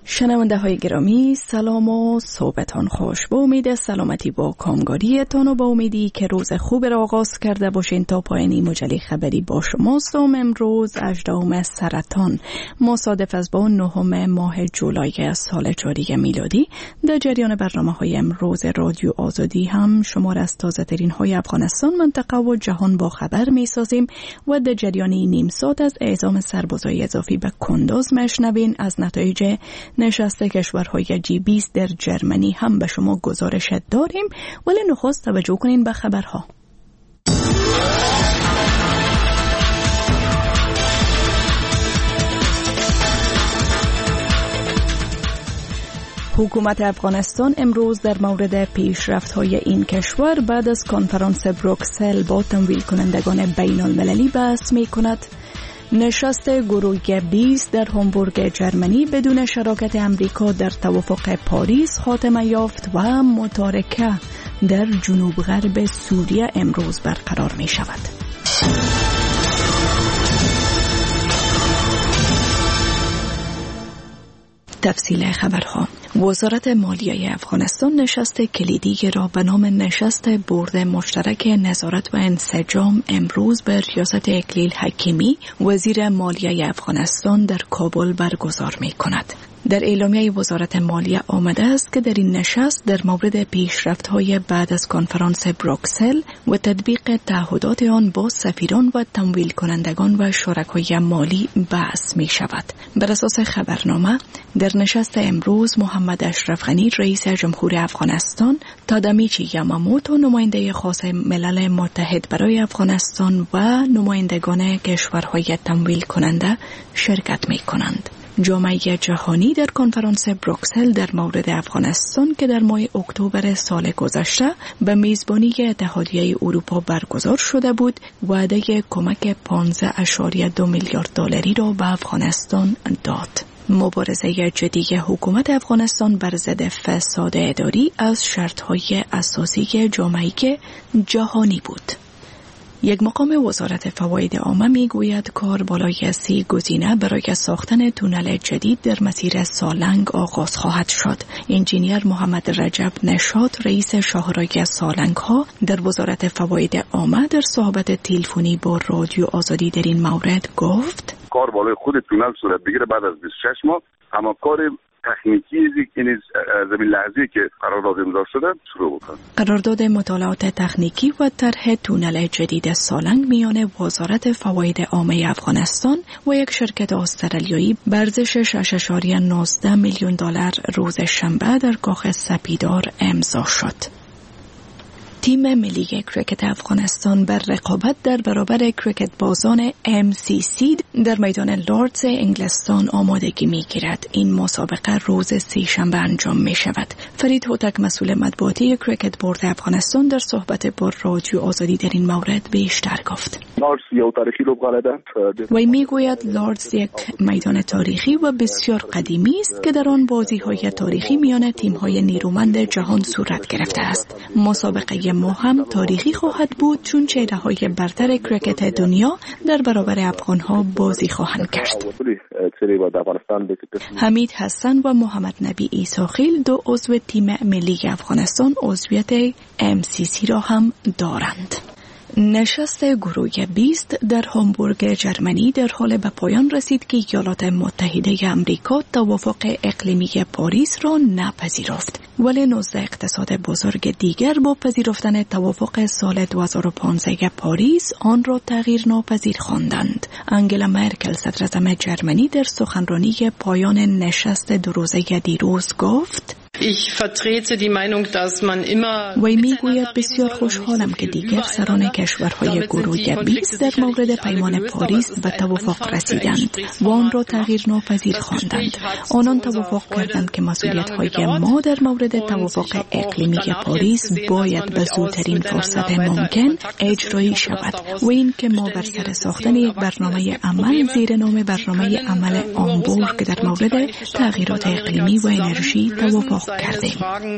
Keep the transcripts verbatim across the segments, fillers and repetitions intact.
شنونده های گرامی، سلام و صبحتان خوش. با امید سلامتی با کامگاریتان و با امیدی که روز خوب را آغاز کرده باشین تا پایانی مجله خبری با شماست. امروز هجدهم سرطان مصادف است با نهم ماه جولای سال جاری میلادی. در جریان برنامه های امروز رادیو آزادی هم شما را از تازه ترین های افغانستان، منطقه و جهان با خبر می سازیم و در جریان نیم ساعت از اعزام سربازای اضافی به کندوز مشنوین. از نتایج نشست کشورهای جی بیست در جرمنی هم به شما گزارش داریم، ولی نخست توجه کنین به خبرها. حکومت افغانستان امروز در مورد پیشرفت‌های این کشور بعد از کنفرانس بروکسل با تمویل کنندگان بین المللی بحث می‌کند. نشست گروه بیست در هامبورگ جرمنی بدون شراکت امریکا در توافق پاریس خاتمه یافت و متارکه در جنوب غرب سوریه امروز برقرار می شود. تفصیل خبرها. وزارت مالیه افغانستان نشست کلیدی را به نام نشست بورد مشترک نظارت و انسجام امروز به ریاست اکلیل حکیمی وزیر مالیه افغانستان در کابل برگزار می کند. در اعلامیه وزارت مالیه آمده است که در این نشست در مورد پیشرفت‌های بعد از کنفرانس بروکسل و تطبیق تعهدات آن با سفیران و تمویل کنندگان و شرکای مالی بحث می شود. بر اساس خبرنامه در نشست امروز محمد اشرف غنی رئیس جمهور افغانستان، تادامیچی یاماموتو نماینده خاص ملل متحد برای افغانستان و نمایندگان کشورهای تمویل کننده شرکت می کنند. جامعه جهانی در کنفرانس بروکسل در مورد افغانستان که در ماه اکتبر سال گذشته به میزبانی اتحادیه اروپا برگزار شده بود، وعده کمک پانزده ممیز دو میلیارد دلاری را به افغانستان داد. مبارزه جدی حکومت افغانستان بر ضد فساد اداری از شرطهای اساسی جامعه جهانی بود. یک مقام وزارت فواید عامه می گوید کار بالای سی گزینه برای ساختن تونل جدید در مسیر سالنگ آغاز خواهد شد. انجینیر محمد رجب نشاط رئیس شاهرای سالنگ ها در وزارت فواید عامه در صحبت تلفنی با رادیو آزادی در این مورد گفت کار بالای خود تونل صورت بگیره بعد از بیست و شش ماه، اما کار تکنیکی که زمین لحظه‌ای که قرارداد امضا شده شروع بکنه. قرارداد مطالعات تکنیکی و طرح تونل جدید سالنگ میان وزارت فواید عامه افغانستان و یک شرکت استرالیایی به ارزش شش و نوزده میلیون دلار روز شنبه در کاخ سپیدار امضا شد. تیم ملی کرکت افغانستان بر رقابت در برابر کرکت بازان ام سی سی در میدان لوردز انگلستان آمادگی می‌گیرد. این مسابقه روز سه شنبه انجام می‌شود. فرید هوتک مسئول مطبوعاتی کرکت بورد افغانستان در صحبت با رادیو آزادی در این مورد بیشتر گفت. لوردز یک تاریخی لوبغاله ده. وی میگوید لوردز یک میدان تاریخی و بسیار قدیمی است که در آن بازی‌های تاریخی میان تیم‌های نیرومند جهان صورت گرفته است. مسابقه ما هم تاریخی خواهد بود چون چهره‌های برتر کرکت دنیا در برابر افغان‌ها بازی خواهند کرد. حمید حسن و محمد نبی عیساخیل دو عضو تیم ملی افغانستان عضویت ام سی سی را هم دارند. نشست گروه بیست در هامبورگ جرمنی در حال به پایان رسید که ایالات متحده آمریکا توافق اقلیمی پاریس را نپذیرفت، ولی نوزده اقتصاد بزرگ دیگر با پذیرفتن توافق سال دو هزار و پانزده پاریس آن را تغییر ناپذیر خواندند. انگلا مرکل صدراعظم جرمنی در سخنرانی پایان نشست دو روزه دیروز گفت Ich vertrete die Meinung, dass man immer وی میگوید بسیار خوشحالم که دیگر سران کشورهای گروه بیست در مورد پیمان پاریس به توافق رسیدند و آن را تغییر ناپذیر خواندند. آنان توافق کردند که مسئولیت‌های ما در مورد توافق اقلیمی پاریس باید به زودترین فرصت ممکن اجرایی شود و این که ما بر سر ساختن یک برنامه عمل زیر نام برنامه عمل هامبورگ در مورد تغییرات اقلیمی و انرژی توافق کرده.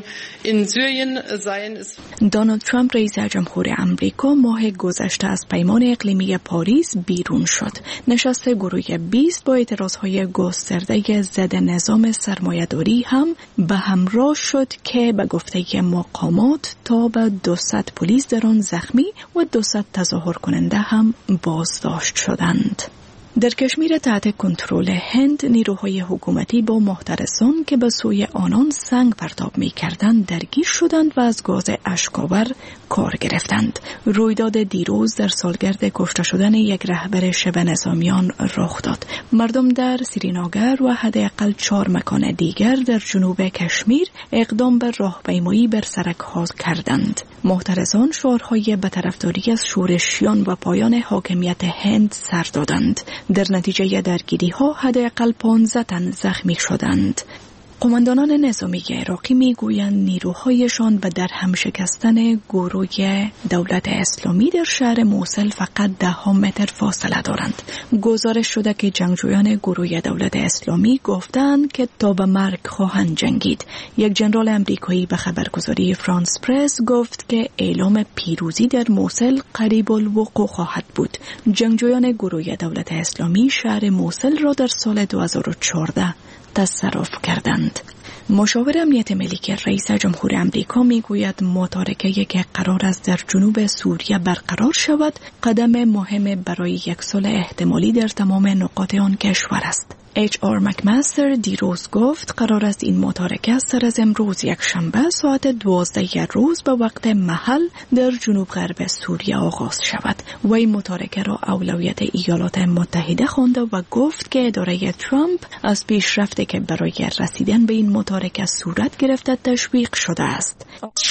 دونالد ترامپ رئیس جمهور آمریکا ماه گذشته از پیمان اقلیمی پاریس بیرون شد. نشست گروه بیست با اعتراضهای گسترده ضد نظام سرمایه‌داری هم به همراه شد که به گفته مقامات تا به دویست پلیس در آن زخمی و دویست تظاهر کننده هم بازداشت شدند. در کشمیر تحت کنترل هند نیروهای حکومتی با محترسان که به سوی آنان سنگ پرتاب می کردند درگیر شدند و از گاز اشک‌آور کار گرفتند. رویداد دیروز در سالگرد کشته شدن یک رهبر شبه نظامیان رخ داد. مردم در سرینگر و حداقل چهار مکان دیگر در جنوب کشمیر اقدام به راهپیمایی بر سرک‌ها کردند. محترسان شعارهای به طرفداری از شورشیان و پایان حاکمیت هند سر دادند. در نتیجه درگیری ها حداقل پانزده تن زخمی شدند. قماندانان نظامی عراقی میگویند نیروهایشان به در هم شکستن گروه دولت اسلامی در شهر موصل فقط ده ها متر فاصله دارند. گزارش شده که جنگجویان گروه دولت اسلامی گفتند که تا به مرگ خواهند جنگید. یک ژنرال امریکایی به خبرگزاری فرانس پرس گفت که اعلام پیروزی در موصل قریب الوقوع خواهد بود. جنگجویان گروه دولت اسلامی شهر موصل را در سال دو هزار و چهارده تصرف کردند. مشاور امنیت ملی که رئیس جمهور آمریکا میگوید متارکه‌ای که قرار است در جنوب سوریه برقرار شود قدم مهم برای یک صلح احتمالی در تمام نقاط آن کشور است. اچ آر مکمستر دیروز گفت قرار است این متارکه سر از امروز یک شنبه ساعت دوازده روز به وقت محل در جنوب غرب سوریه آغاز شود. و این متارکه را اولویت ایالات متحده خوانده و گفت که اداره ترامپ از پیشرفتی که برای رسیدن به این متارکه صورت گرفته تشویق شده است.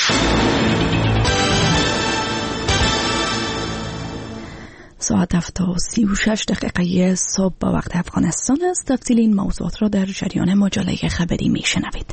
ساعت هفت و سی و شش دقیقه صبح به وقت افغانستان است. تفصیل این موضوعات را در جریان مجله خبری می شنوید.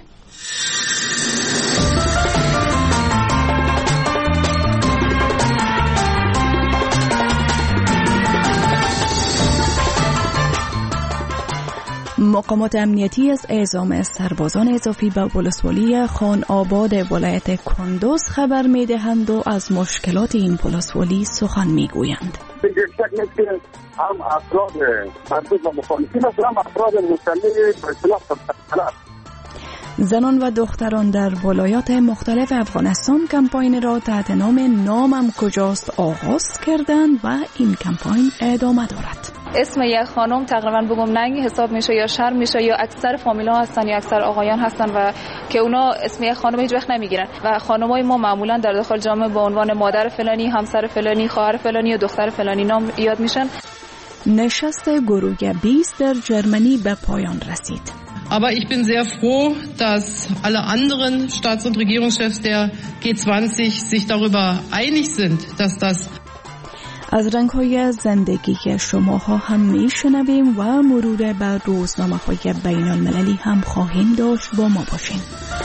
مقامات امنیتی از اعزام سربازان اضافی به ولسوالی خان آباد ولایت کندوز خبر می دهند و از مشکلات این ولسوالی سخن می گویند. هم افراد مربوط به مخالفین هم افراد مسلح به اصطلاح طلب. زنان و دختران در ولایات مختلف افغانستان کمپاین را تحت نام نامم کجاست آغاز کردند و این کمپاین ادامه دارد. اسم یک خانم تقریبا بگم ننگ حساب میشه یا شرم میشه یا اکثر فامیلا هستن یا اکثر آقایان هستن و که اونا اسم یک خانم هیچ وقت نمیگیرن و خانمای ما معمولا در داخل جامعه با عنوان مادر فلانی، همسر فلانی، خواهر فلانی و دختر فلانی نام یاد میشن. نشست گروه بیست در جرمنی به پایان رسید. Aber ich bin sehr froh, dass alle anderen Staats- und Regierungschefs der G zwanzig sich darüber einig sind, dass das از رنگ‌های زندگی شما ها هم میشنویم و مرور بر روزنامه‌های بین المللی هم خواهیم داشت. با ما باشین.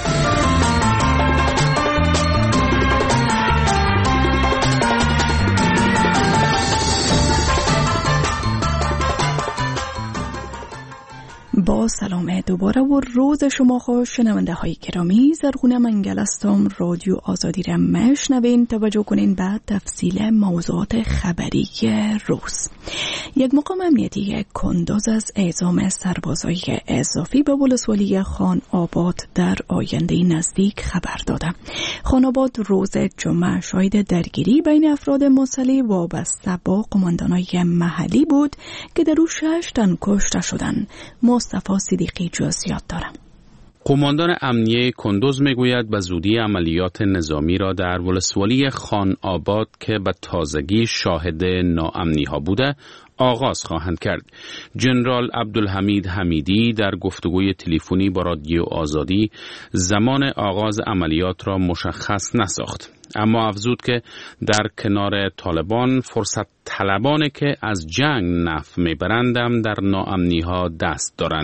با سلام دوباره و روز شما خوش. شنونده های گرامی، زرغونه منگل هستم. رادیو آزادی را میشنوین. توجه کنین به تفصیل موضوعات خبری روز. یک مقام امنیتی کندوز از اعزام سربازای اضافی به ولسوالی خان آباد در آینده نزدیک خبر داده. خان آباد روز جمعه شاهد درگیری بین افراد مسلح وابسته با قماندانای محلی بود که در او شش تن کشته شدند. مصطفی صدیقی جزئیات دارم. قماندان امنیه کندوز میگوید به زودی عملیات نظامی را در ولسوالی خان آباد که به تازگی شاهد ناامنی ها بوده آغاز خواهند کرد. جنرال عبدالحمید حمیدی در گفتگوی تلفنی با رادیو آزادی زمان آغاز عملیات را مشخص نساخت، اما افزود که در کنار طالبان فرصت طلبانی که از جنگ نفع میبرند هم در ناامنی ها دست دارند.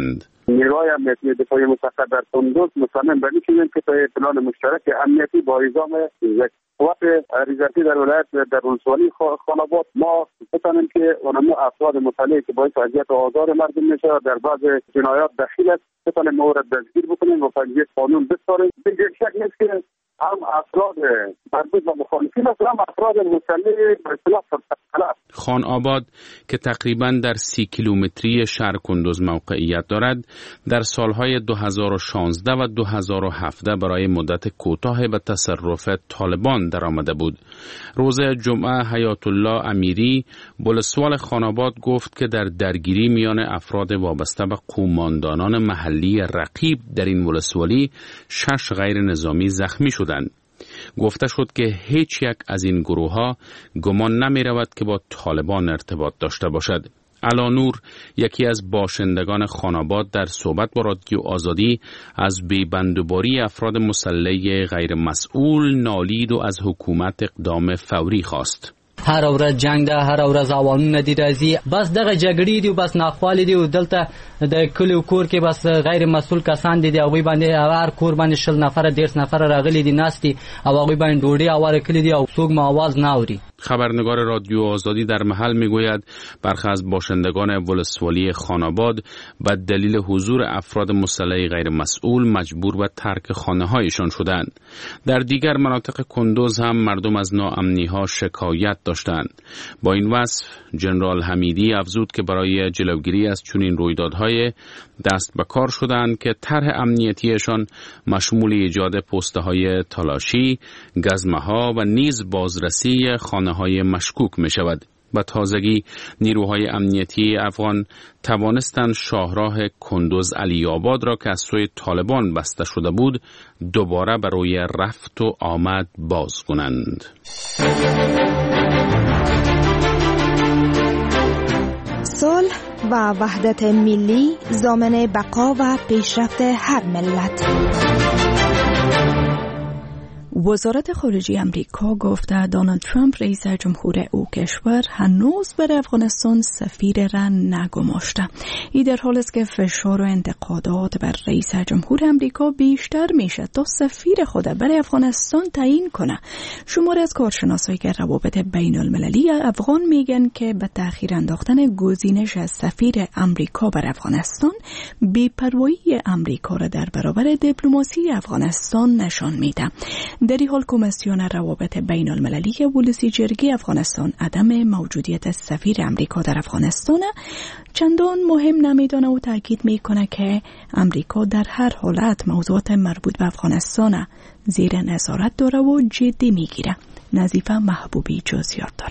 نیروهای امنیتی دفاعی مسخر در کندوز مصمم بر این شدند که طی پلان مشترک امنیتی با اعزام یک قوت ریزتی در ولایت در ولسوالی خاناباد ما بتانیم که اونم افراد مطلع که باعث اذیت و آزار مردم میشه در بعض جنایات دخیل است بتانیم مورد دستگیر بکنیم و پنجه قانون بسپاریم. دیگر شک نیست که هم افراد مربوط به مخالفین است هم افراد مطلع به اصطلاح فرقه‌طلب. خان آباد که تقریباً در سی کیلومتری شهر کندوز موقعیت دارد، در سالهای دو هزار و شانزده و دو هزار و هفده برای مدت کوتاه به تصرف طالبان درآمده بود. روز جمعه حیات الله امیری ولسوال خان آباد گفت که در درگیری میان افراد وابسته به قوماندانان محلی رقیب در این ولسوالی شش غیر نظامی زخمی شدند. گفته شد که هیچ یک از این گروه ها گمان نمی رود که با طالبان ارتباط داشته باشد. علانور، یکی از باشندگان خان آباد، در صحبت با رادیو آزادی از بیبندوباری افراد مسلح غیر مسئول نالید و از حکومت اقدام فوری خواست. هر ورځ جنگ ده، هر ورځ اوانونه دي راځي، بس دغه جګړې دي، بس ناخوالې دي او دلته د کلیو کور کې بس غیر مسؤل کسان دي، هغوی باندې هر کور باندې شل نفر دیرس نفر راغلي دي ناستي او هغوی باندې ډوډۍ اواره کړي دي او څوک ما आवाज نه اوري. خبرنگار رادیو آزادی در محل میگوید برخی از باشندگان ولسوالی خان آباد به دلیل حضور افراد مسلح غیر مسئول مجبور به ترک خانه‌هایشان شدند. در دیگر مناطق کندوز هم مردم از ناامنی‌ها شکایت داشتند. با این وصف جنرال حمیدی افزود که برای جلوگیری از چنین رویدادهای دست به کار شدند که طرح امنیتیشان مشمول ایجاد پسته‌های تالاشی، گزمه‌ها و نیز بازرسی خانه‌های مشکوک می شود. به تازگی نیروهای امنیتی افغان توانستند شاهراه کندوز علی آباد را که از سوی طالبان بسته شده بود دوباره برای رفت و آمد باز کنند. صلح و وحدت ملی ضامن بقا و پیشرفت هر ملت. وزارت خارجه امریکا گفته دونالد ترامپ رئیس جمهور او کشور هنوز بر افغانستان سفیر را نگماشته. این در حالی است که فشار و انتقادات بر رئیس جمهور امریکا بیشتر میشه تا سفیر خود بر افغانستان تعیین کنه. شماری از کارشناسایی که روابط بین المللی افغان میگن که به تأخیر انداختن گزینش سفیر امریکا بر افغانستان بی‌پروایی امریکا را در برابر دیپلماسی افغانستان نشان میده. در این حال کمیسیون روابط بین المللی ولسی جرگه افغانستان عدم موجودیت سفیر امریکا در افغانستان چندان مهم نمیدانه و تاکید میکنه که امریکا در هر حالت موضوعات مربوط به افغانستان زیر نظارت داره و جدی میگیره. نظیفه محبوبی جزئیات داره.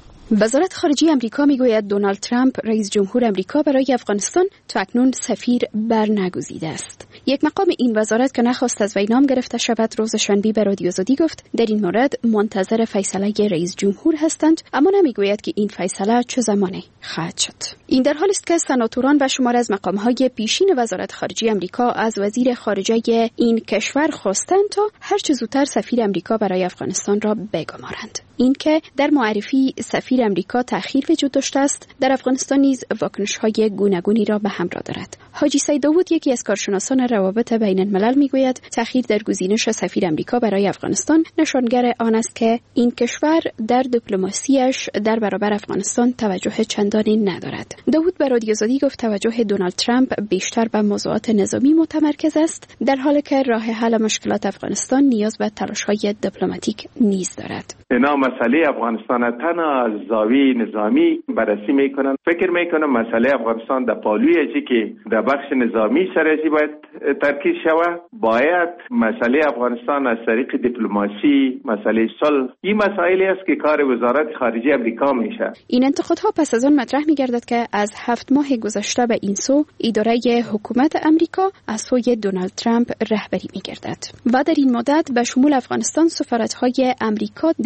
وزارت خارجه امریکا میگوید دونالد ترامپ رئیس جمهور امریکا برای افغانستان تا اکنون سفیر برنگزیده است. یک مقام این وزارت که نخواست از وی نام گرفته شود روز شنبه به رادیو آزادی گفت در این مورد منتظر فیصله رئیس جمهور هستند، اما نمیگوید که این فیصله چه زمانی خواهد شد. این در حالی است که سناتوران و شمار از مقام‌های پیشین وزارت خارجه امریکا از وزیر خارجه این کشور خواستند تا هر چه زودتر سفیر امریکا برای افغانستان را بگمارند. این که در معرفی سفیر امریکا تأخیر وجود داشته است، در افغانستان نیز واکنش‌های گوناگونی را به همراه دارد. حاجی سید داوود یکی از کارشناسان روابط بین الملل میگوید تأخیر در گزینش سفیر امریکا برای افغانستان نشانگر آن است که این کشور در دیپلماسیش در برابر افغانستان توجه چندانی ندارد. داوود به رادیو آزادی گفت توجه دونالد ترامپ بیشتر به موضوعات نظامی متمرکز است، در حالی که راه حل مشکلات افغانستان نیاز به تلاش‌های دیپلماتیک نیز دارد. اینا مسئله افغانستان تنها از زاویه نظامی بررسی میکنن. فکر میکنم مسئله افغانستان در پالوی ازی که در بخش نظامی سرازی باید ترکیز شود. باید مسئله افغانستان از طریق دیپلماسی، مسئله صلح، این مسائلی است که کار وزارت خارجه امریکا میشه. این انتقادها پس از آن مطرح میگردد که از هفت ماه گذشته به این سو اداره حکومت امریکا از سوی دونالد ترامپ رهبری میگردد و در این مدت به شمول افغانستان سفارت‌های امریکا در بسیاری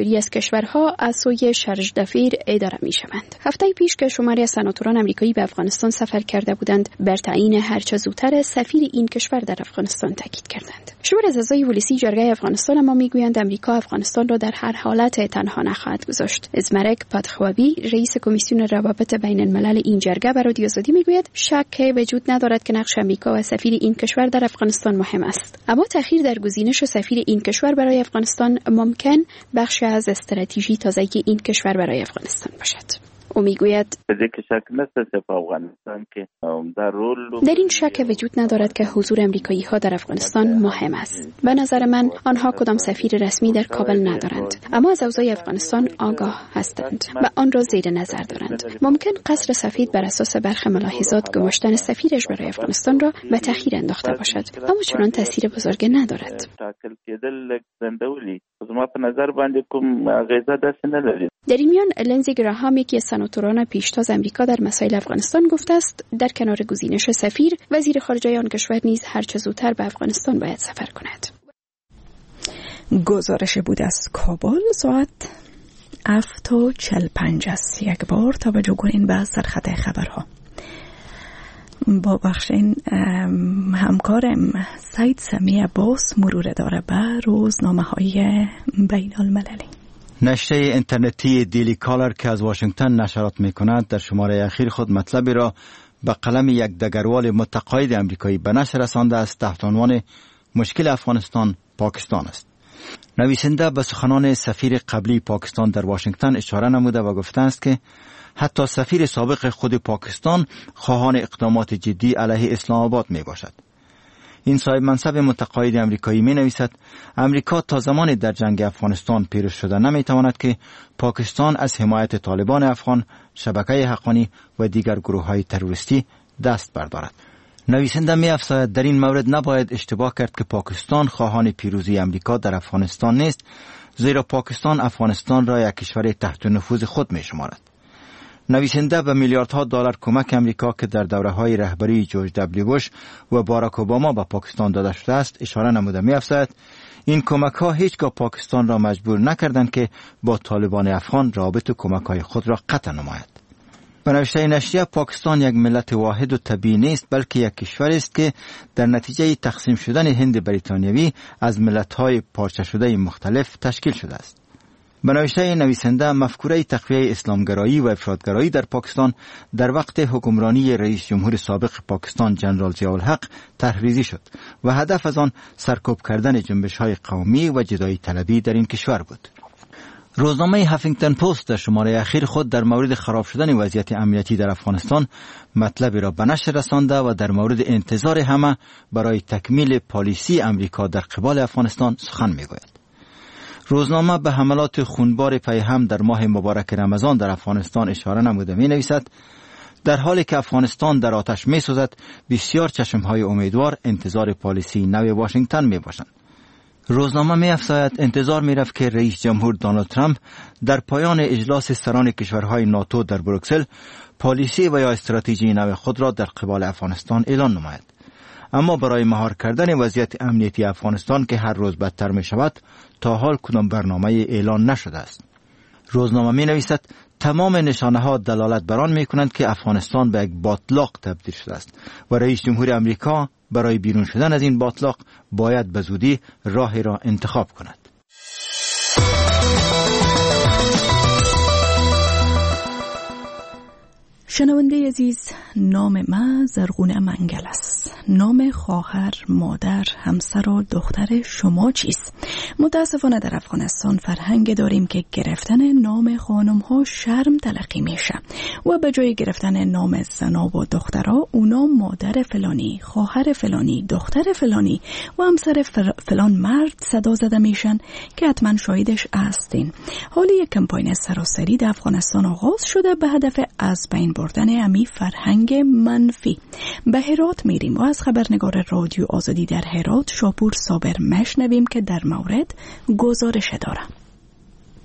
مالی از کشورها از سوی شرج دفیر اداره می شوند. هفته پیش که شماری از سناتوران آمریکایی به افغانستان سفر کرده بودند، بر تعیین هرچه زودتر سفیر این کشور در افغانستان تاکید کردند. شماری از اعضای ولسی جرگه افغانستان اما میگویند امریکا افغانستان را در هر حالت تنها نخواهد گذاشت. ازمرک پادخوابی رئیس کمیسیون روابط بین الملل این جرگه به رادیو آزادی میگوید شک وجود ندارد که نقش امریکا و سفیر این کشور در افغانستان مهم است، اما تأخیر در گزینش سفیر این کشور برای افغانستان ممکن بخش از استراتژی تازگی این کشور برای افغانستان باشد. او میگوید در این شک وجود ندارد که حضور امریکایی ها در افغانستان مهم است. به نظر من آنها کدام سفیر رسمی در کابل ندارند، اما از اوضاع افغانستان آگاه هستند و آن را زیر نظر دارند. ممکن قصر سفید بر اساس برخی ملاحظات گماشتن سفیرش برای افغانستان را به تأخیر انداخته باشد، اما چنان تاثیر بزرگی ندارد. در این میان لنزی گراهام یکی از سناتوران پیشتاز امریکا در مسائل افغانستان گفته است در کنار گزینش سفیر، وزیر خارجه آن کشور نیز هرچه زودتر به افغانستان باید سفر کند. گزارش بود از کابل ساعت هفت و چهل و پنج است. یک بار توجه کنین به سرخط خبرها. با بخشین همکارم سید سمی عباس مرور داره به روزنامه های بین المللی. نشریه اینترنتی دیلی کالر که از واشنگتن نشرات میکند در شماره اخیر خود مطلبی را به قلم یک دگروال متقاعد امریکایی به نشر رسانده است تحت عنوان مشکل افغانستان پاکستان است. نویسنده به سخنان سفیر قبلی پاکستان در واشنگتن اشاره نموده و گفته است که حتی سفیر سابق خود پاکستان خواهان اقدامات جدی علیه اسلام آباد می باشد. این صاحب منصب متقاعد امریکایی می نویسد امریکا تا زمانی در جنگ افغانستان پیروز شده نمی تواند که پاکستان از حمایت طالبان افغان، شبکه حقانی و دیگر گروه های تروریستی دست بردارد. نویسنده می افزاید در این مورد نباید اشتباه کرد که پاکستان خواهان پیروزی امریکا در افغانستان نیست، زیرا پاکستان افغانستان را یک کشور تحت نفوذ خود می شمارد. نویسنده به میلیاردها دلار کمک امریکا که در دوره‌های رهبری جورج دبلیو بوش و باراک اوباما به پاکستان داده شده است اشاره نموده می‌افزاید این کمک‌ها هیچگاه پاکستان را مجبور نکردند که با طالبان افغان رابط و کمک‌های خود را قطع نماید. به نوشته نشریه پاکستان یک ملت واحد و طبیعی نیست، بلکه یک کشور است که در نتیجه تقسیم شدن هند بریتانیایی از ملت‌های پارچه شده مختلف تشکیل شده است. به نوشته نویسنده مفکوره تقویه اسلامگرایی و افراطگرایی در پاکستان در وقت حکمرانی رئیس جمهور سابق پاکستان جنرال ضیاءالحق تحریزی شد و هدف از آن سرکوب کردن جنبش‌های قومی و جدایی طلبی در این کشور بود. روزنامه هافینگتن پست در شماره اخیر خود در مورد خراب شدن وضعیت امنیتی در افغانستان مطلبی را به نشر رسانده و در مورد انتظار همه برای تکمیل پالیسی امریکا در قبال افغانستان سخن می‌گوید. روزنامه به حملات خونبار پیهم در ماه مبارک رمضان در افغانستان اشاره نموده می نویسد در حالی که افغانستان در آتش می سوزد بسیار چشمهای امیدوار انتظار پالیسی نو واشنگتن می باشند. روزنامه می افزاید انتظار می رفت که رئیس جمهور دونالد ترامپ در پایان اجلاس سران کشورهای ناتو در بروکسل پالیسی و یا استراتژی نو خود را در قبال افغانستان اعلان نماید. اما برای مهار کردن وضعیت امنیتی افغانستان که هر روز بدتر می شود تا حال کدام برنامه اعلان نشده است. روزنامه می نویسد تمام نشانه ها دلالت بر آن می کنند که افغانستان به یک باتلاق تبدیل شده است و رئیس جمهور امریکا برای بیرون شدن از این باتلاق باید به زودی راهی را انتخاب کند. شنونده عزیز، نام ما زرغونه منگل است. نام خواهر، مادر، همسر و دختر شما چیست؟ متاسفانه در افغانستان فرهنگ داریم که گرفتن نام خانم ها شرم تلقی میشه و به جای گرفتن نام زنا و دخترها اونا مادر فلانی، خواهر فلانی، دختر فلانی و همسر فلان مرد صدا زده میشن که حتما شاهدش هستین. حالی یک کمپاین سراسری در افغانستان آغاز شده به هدف از بین بردن امی فرهنگ منفی. به هرات میریم و از خبرنگار رادیو آزادی در هرات شاپور صابر مشنویم که در مورد گزارش داره.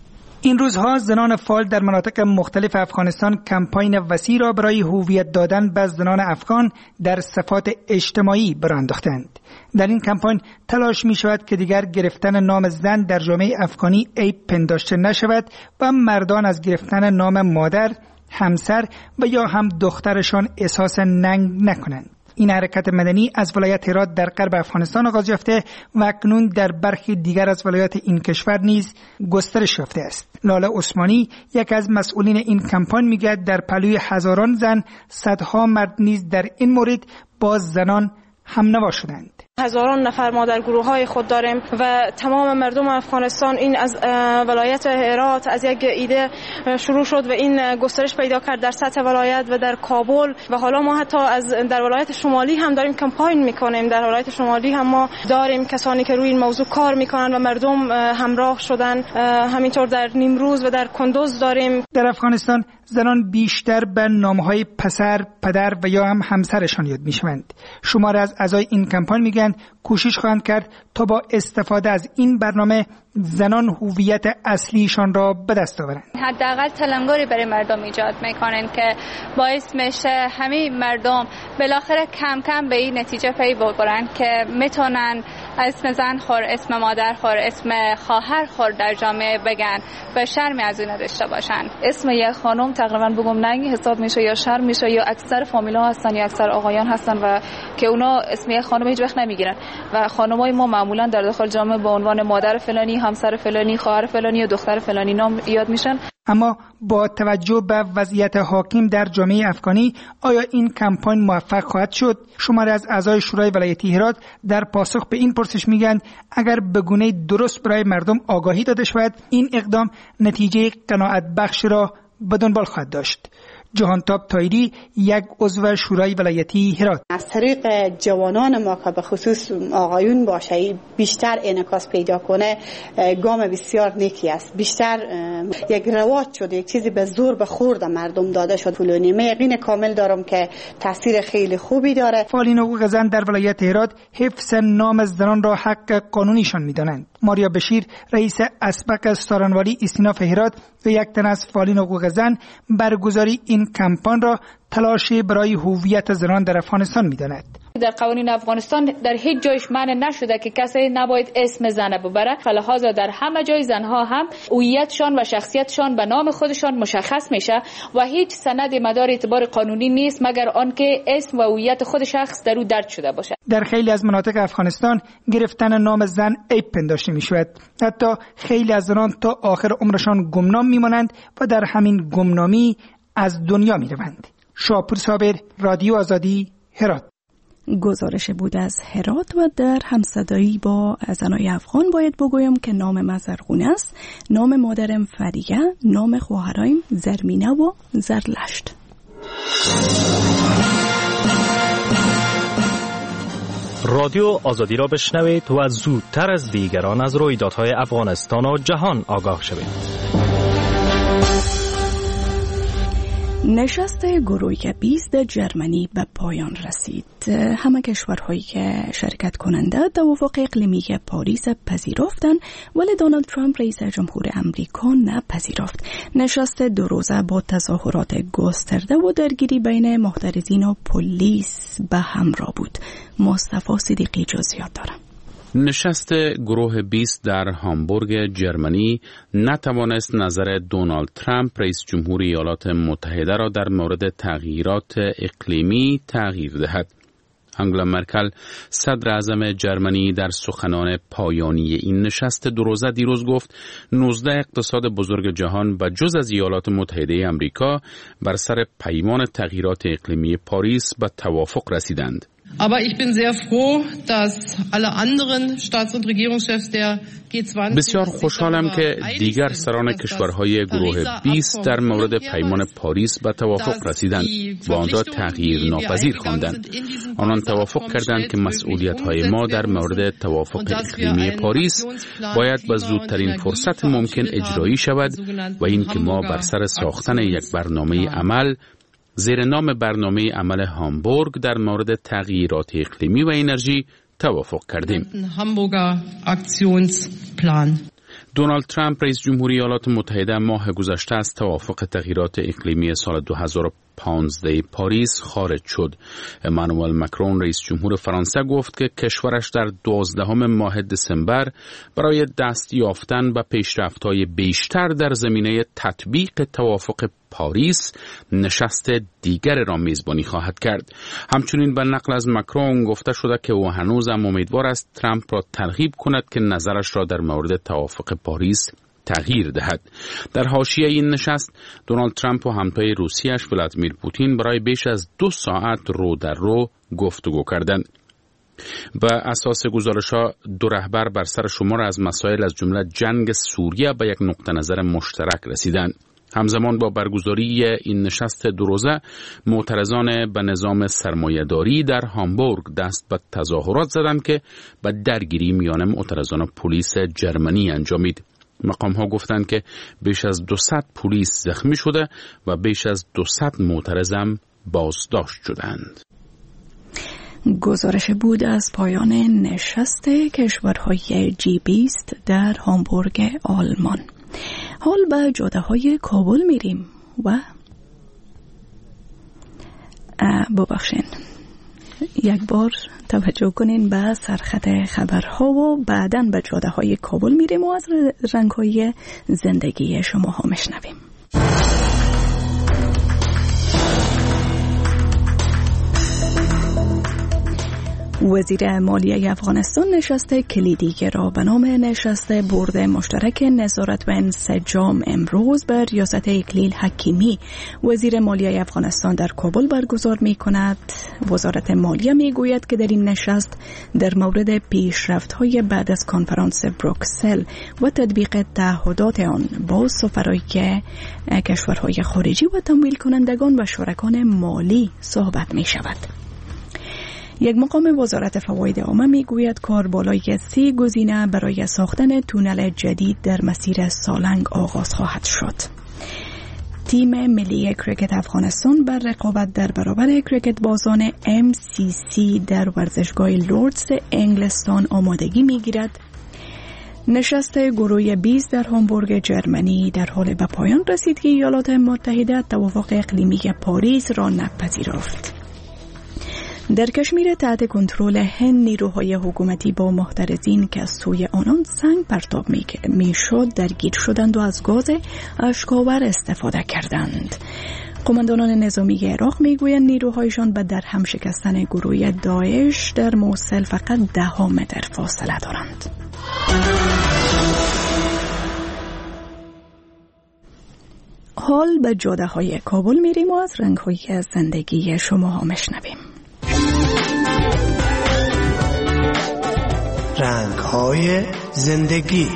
این روزها زنان فعال در مناطق مختلف افغانستان کمپاین وسیع را برای هویت دادن به زنان افغان در صفات اجتماعی برآ انداختند. در این کمپاین تلاش می شود که دیگر گرفتن نام زن در جامعه افغانی عیب پنداشته نشود و مردان از گرفتن نام مادر، همسر و یا هم دخترشان احساس ننگ نکنند. این حرکت مدنی از ولایت هرات در غرب افغانستان آغاز یافته و اکنون در برخی دیگر از ولایات این کشور نیز گسترش یافته است. لاله عثمانی یک از مسئولین این کمپاین میگوید در پهلوی هزاران زن صدها مرد نیز در این مورد با زنان هم نوا شدند. هزاران نفر ما در گروه های خود داریم و تمام مردم افغانستان این از ولایت هرات از یک ایده شروع شد و این گسترش پیدا کرد در سطح ولایت و در کابل و حالا ما حتی از در ولایت شمالی هم داریم کمپاین میکنیم. در ولایت شمالی هم ما داریم کسانی که روی این موضوع کار میکنن و مردم همراه شدن. همینطور در نیمروز و در کندوز داریم. در افغانستان زنان بیشتر به نامهای پسر، پدر و یا هم همسرشان یاد میشوند. شمار از اعضای این کمپاین میگن کوشش خواهند کرد تا با استفاده از این برنامه زنان هویت اصلیشان را به دست آورند. حداقل تلنگری برای مردم ایجاد میکنن که باعث میشه همه مردم بالاخره کم کم به این نتیجه پی ببرن که میتونن اسم زن خور، اسم مادر خور، اسم خواهر خور در جامعه بگن و شرمی از این نداشته باشن. اسم یک خانم تقریبا بگم ننگی حساب میشه یا شرم میشه یا اکثر فامیلا هستن یا اکثر آقایان هستن و که اونا اسم یک خانم هیچ وقت نمیگیرن و خانمای ما معمولا در داخل جامعه به عنوان مادر فلانی، همسر فلانی، خواهر فلانی یا دختر فلانی نام یاد میشن. اما با توجه به وضعیت حاکم در جامعه افغانی آیا این کمپاین موفق خواهد شد؟ شماری از اعضای شورای ولایتی هرات در پاسخ به این پرسش میگن اگر به گونه درست برای مردم آگاهی داده شود این اقدام نتیجه قناعت بخش را به دنبال خواهد داشت. جهانتاب تایری یک عضو شورای ولایتی هرات: از طریق جوانان ما که به خصوص آقایون باشه بیشتر انعکاس پیدا کنه گام بسیار نیکی است. بیشتر یک رواج شده، یک چیزی به زور به خورد مردم داده شد. فلانی من یقین کامل دارم که تاثیر خیلی خوبی داره. فعالین حقوق زن در ولایت هرات حفظ نام زنان را حق قانونیشان میدانند. ماریا بشیر رئیس اسبق سارنوالی استیناف هرات و یک تن از فعالین حقوق زن برگزاری این کمپاین را تلاش برای هویت زنان در افغانستان می‌داند. در قوانین افغانستان در هیچ جایش معنی نشده که کسی نباید اسم زن ببره. لذا در همه جای زنها هم هویتشان و شخصیتشان به نام خودشان مشخص میشه و هیچ سند مدار اعتبار قانونی نیست مگر آنکه اسم و هویت خود شخص در او درج شده باشه. در خیلی از مناطق افغانستان گرفتن نام زن عیب پنداشته میشود. حتی خیلی از زنان تا آخر عمرشان گمنام میمانند و در همین گمنامی از دنیا میروند. شاپور صابر، رادیو آزادی، هرات. گزارش بود از هرات و در همصدایی با زنای افغان باید بگویم که نام مزرغونه است، نام مادرم فریه، نام خواهرایم زرمینه و زرلشت. رادیو آزادی را بشنوید و زودتر از دیگران از رویدادهای افغانستان و جهان آگاه شوید. نشست گروه بیست جرمنی به پایان رسید. همه کشورهایی که شرکت کننده توافق اقلیمی پاریس پذیرفتند ولی دونالد ترامپ رئیس جمهور امریکا نپذیرفت. نشست دو روزه با تظاهرات گسترده و درگیری بین معترضین و پلیس به همراه بود. مصطفی صدیقی جزئیات دارم. نشست گروه بیست در هامبورگ جرمنی نتوانست نظر دونالد ترامپ رئیس جمهور ایالات متحده را در مورد تغییرات اقلیمی تغییر دهد. آنگلا مرکل صدر اعظم جرمنی در سخنان پایانی این نشست دو روزه دیروز گفت نوزده اقتصاد بزرگ جهان و جز از ایالات متحده آمریکا بر سر پیمان تغییرات اقلیمی پاریس به توافق رسیدند. Aber ich bin sehr froh, dass alle anderen Staats- und Regierungschefs der G zwanzig بسیار خوشحالم که دیگر سران کشورهای گروه بیست در مورد پیمان پاریس به توافق رسیدند و آن را تغییر ناپذیر خواندند. آنان توافق کردند که مسئولیت‌های ما در مورد توافق اقلیمی پاریس باید به زودترین فرصت ممکن اجرایی شود و این که ما بر سر ساختن یک برنامه عمل زیر نام برنامه عمل هامبورگ در مورد تغییرات اقلیمی و انرژی توافق کردیم. دونالد ترامپ رئیس جمهوری ایالات متحده ماه گذشته از توافق تغییرات اقلیمی سال دو هزار و پانزده پاریس خارج شد. امانوئل مکرون رئیس جمهور فرانسه گفت که کشورش در دوازدهم ماه دسامبر برای دست یافتن به پیشرفت‌های بیشتر در زمینه تطبیق توافق پاریس نشست دیگر را میزبانی خواهد کرد. همچنین به نقل از مکرون گفته شده که او هنوز هم امیدوار است ترامپ را ترغیب کند که نظرش را در مورد توافق پاریس تغییر دهد. در حاشیه این نشست دونالد ترامپ و همتای روسیه‌اش ولادیمیر پوتین برای بیش از دو ساعت رو در رو گفتگو کردند. به اساس گزارش‌ها دو رهبر بر سر شمار از مسائل از جمله جنگ سوریه به یک نقطه نظر مشترک رسیدند. همزمان با برگزاری این نشست دو روزه معترضان به نظام سرمایه‌داری در هامبورگ دست به تظاهرات زدند که به درگیری میان معترضان پلیس جرمنی انجامید. مقام ها گفتند که بیش از دویست پلیس زخمی شده و بیش از دویست معترض هم بازداشت شدند. گزارش بود از پایان نشست کشورهای جی بیست در هامبورگ آلمان. حال به جاده های کابل میریم و ببخشین یک بار توجه کنین به سرخط خبرها و بعداً به جاده های کابل میریم و از رنگ های زندگی شما ها میشنویم. وزیر مالیه افغانستان نشست کلیدی را به نام نشست بورد مشترک نظارت و انسجام امروز بر ریاست اکلیل حکیمی وزیر مالیه افغانستان در کابل برگزار می کند. وزارت مالیه می گوید که در این نشست در مورد پیشرفت های بعد از کنفرانس بروکسل و تطبیق تعهدات آن با سفرای کشورهای خارجی و تمویل کنندگان و شرکان مالی صحبت می شود. یک مقام وزارت فواید عامه میگوید کار بالای سی گزینه برای ساختن تونل جدید در مسیر سالنگ آغاز خواهد شد. تیم ملی کریکت افغانستان بر رقابت در برابر کریکت بازان ام سی سی در ورزشگاه لوردز انگلستان آمادگی میگیرد. نشست گروه بیست در هامبورگ جرمنی در حال به پایان رسید که ایالات متحده توافق اقلیمی پاریس را نپذیرفت. در کشمیر تحت کنترل هند نیروهای حکومتی با محترزین که از سوی آنان سنگ پرتاب می شد درگیر شدند و از گاز اشک‌آور استفاده کردند. قماندانان نظامی عراق می گویند نیروهایشان به در هم شکستن گروه داعش در موصل فقط ده متر فاصله دارند. حال به جاده های کابل میریم و از رنگ های زندگی شما ها مشنویم. رنگ های زندگی.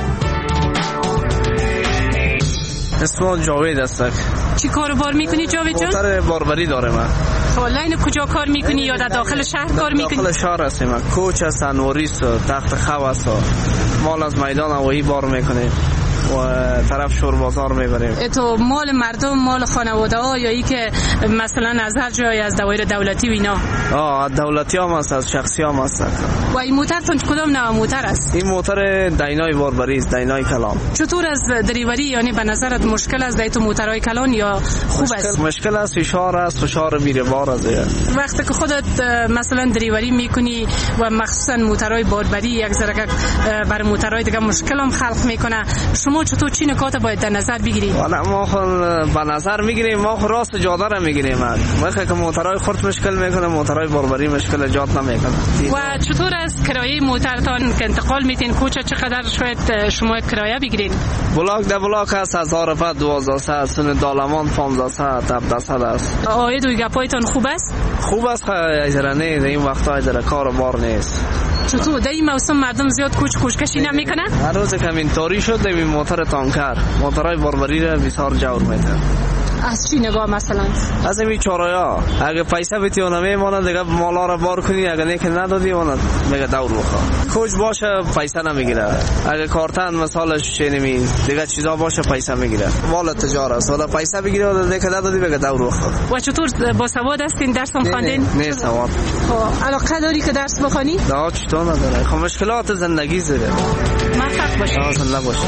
اسم جاوید هستم. چی کارو بار میکنی جاوید جان؟ موتر باربری داره من. حالا اینو کجا کار میکنی یا در داخل شهر کار میکنی؟ داخل شهر هستیم من. کوچ است، انواریست، تخت خو است. مال از میدان هوایی بار میکنیم و طرف شور بازار میبریم. تو مال مردم، مال خانواده ها یا ای که مثلا از هر جای از دوایر دولتی و اینا؟ آه دولتی هم است، از شخصی هم است. و این موترتون کدام نوع موتر است؟ این موتر داینای باربری است، داینای کلان. چطور از دریوری یعنی به نظرت مشکل است دای تو موترهای کلان یا خوب مشکل است؟ مشکل است، فشار است، فشار میره بار است. وقتی که خودت مثلا دریوری میکنی و مخصوصا موترهای باربری یک ذره بر موترهای دیگه مشکل هم خلق میکنه، شما چطور چی نکات باید در نظر بگیرید؟ والا ما خود به نظر میگیریم، ما خود راست جاده را میگیریم. وقتی که موترهای خرد مشکل میکنه، موترهای باربری مشکل ایجاد نمیکنه. و چطور از کرایه موترتان که انتقال میتین کوچه چقدر شاید شما کرایه بگیرید؟ بلاک ده بلاک است هزار و دوازده صد، سن دالمان پانزده صد، هفده صد است. آید و گپایتان خوب است؟ خوب است، اجرا نه این وقتا اجرا کار بار نیست. چطور در این موسم مردم زیاد کوچ کوچکشی نمیکنه؟ هر روز که این تاری شد این موتر تانکر موترهای باربری را بسیار جور میده. از چی نگاه مثلا؟ از این چهاریا اگه پیسه بیتی اون میمونه دیگه مالا را بار کنی، اگه نه که ندادی اون میگه دور بخواه. کوچ باشه پیسه نمیگیره، اگه کارتن مثالش چنمی دیگه چیزا باشه پیسه میگیره. مال تجارت ولی پیسه بگیره و دیگه که ندادی میگه دور بخواه. و چطور با سواد هستین؟ درس هم خواندین؟ نه, نه سواد. خب علاقه داری که درس بخونی؟ نه چطور نداره. خب مشکلات زندگی زده. موفق باشی. زنده باشی.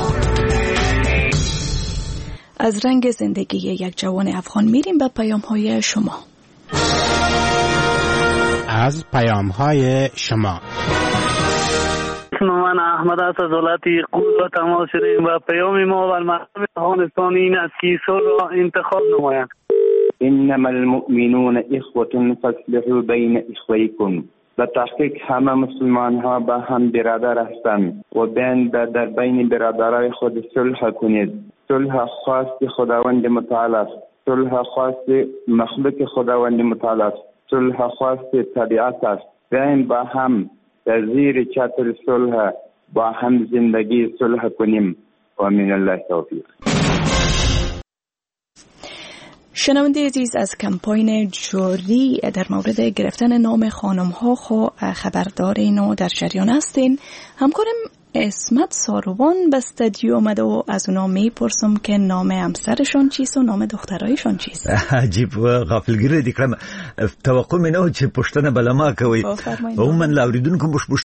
از رنگ زندگی یک جوان افغان میریم به پیام های شما. از پیام های شما. من احمد است از ولایت قوز و تماس شدیم و پیام ما بر مردم افغانستان این است که صلح را انتخاب نمایند. انما المؤمنون اخوة فاصلحوا بین اخویکم. به تحقیق همه مسلمان ها با هم برادر هستند و بین در بین برادرای خود صلح کنید. صلح خواست خداوند متعال است. صلح خواست مخلوق خداوند متعال است. صلح خواست طبیعت است. بیایم با هم در زیر چتر صلح با هم زندگی صلح کنیم و من الله توفیق. شنونده عزیز، از کمپاین جاری در مورد گرفتن نام خانم ها خو خبردارین و در جریان هستین. همکارم اسمت ساروان به استودیو اومده و از اونا میپرسم که نام همسرشون چیست و نام دخترایشون چیست. عجیب غافلگیری دیگه توقع مینه چې پښتنه بلما کوي او من لاوریدونکو مش